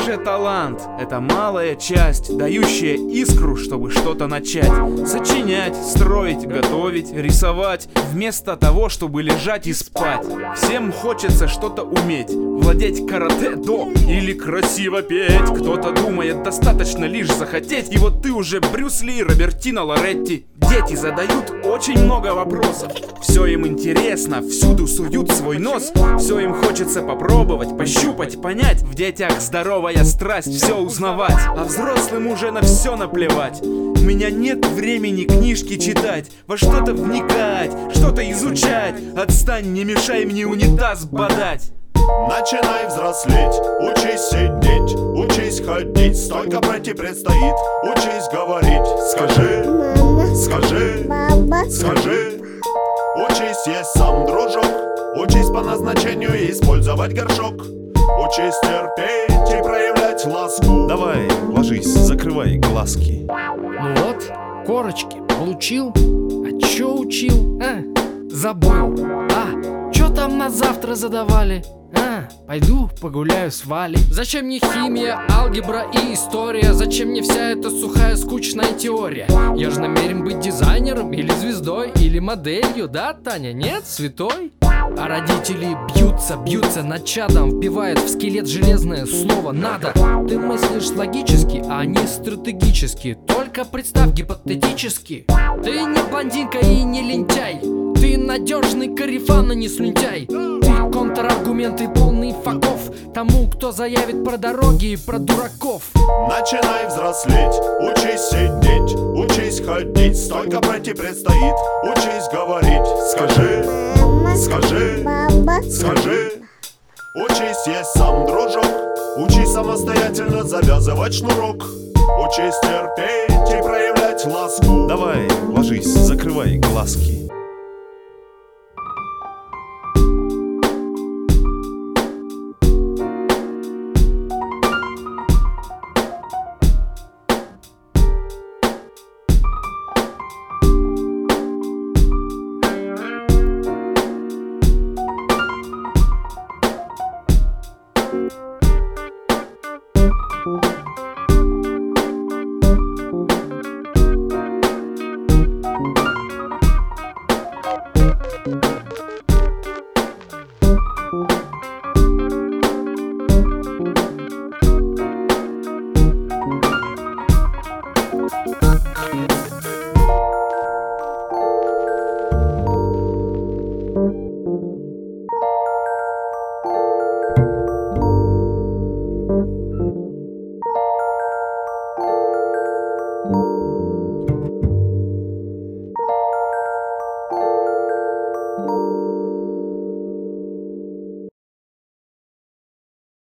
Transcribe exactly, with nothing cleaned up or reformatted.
же талант — это малая часть, дающая искру, чтобы что-то начать. Сочинять, строить, готовить, рисовать, вместо того, чтобы лежать и спать. Всем хочется что-то уметь, владеть каратэ-до или красиво петь. Кто-то думает, достаточно лишь захотеть, и вот ты уже Брюс Ли, Робертино, Лоретти. Дети задают очень много вопросов, все им интересно, всюду суют свой нос. Все им хочется попробовать, пощупать, понять. В детях здоровая страсть все узнавать, а взрослым уже на все наплевать. У меня нет времени книжки читать, во что-то вникать, что-то изучать. Отстань, не мешай мне унитаз бодать. Начинай взрослеть, учись сидеть, учись ходить, столько пройти предстоит. Учись говорить, скажи, скажи, скажи. Учись есть сам, дружок, учись по назначению использовать горшок. Учись терпеть и проявлять ласку. Давай, ложись, закрывай глазки. Ну вот, корочки получил. А чё учил? А, забыл. А, чё там на завтра задавали? А, пойду погуляю с Валей. Зачем мне химия, алгебра и история? Зачем мне вся эта сухая скучная теория? Я же намерен быть дизайнером или звездой, или моделью, да, Таня? Нет, святой? А родители бьются, бьются над чадом, вбивают в скелет железное слово «надо». Ты мыслишь логически, а не стратегически. Только представь гипотетически. Ты не блондинка и не лентяй, ты надежный корефан, а не слюнтяй. Ты контраргументы полный факов тому, кто заявит про дороги и про дураков. Начинай взрослеть, учись сидеть, учись ходить, столько пройти предстоит. Учись говорить, скажи, скажи, скажи. Учись есть сам, дружок, учись самостоятельно завязывать шнурок. Учись терпеть и проявлять ласку. Давай, ложись, закрывай глазки.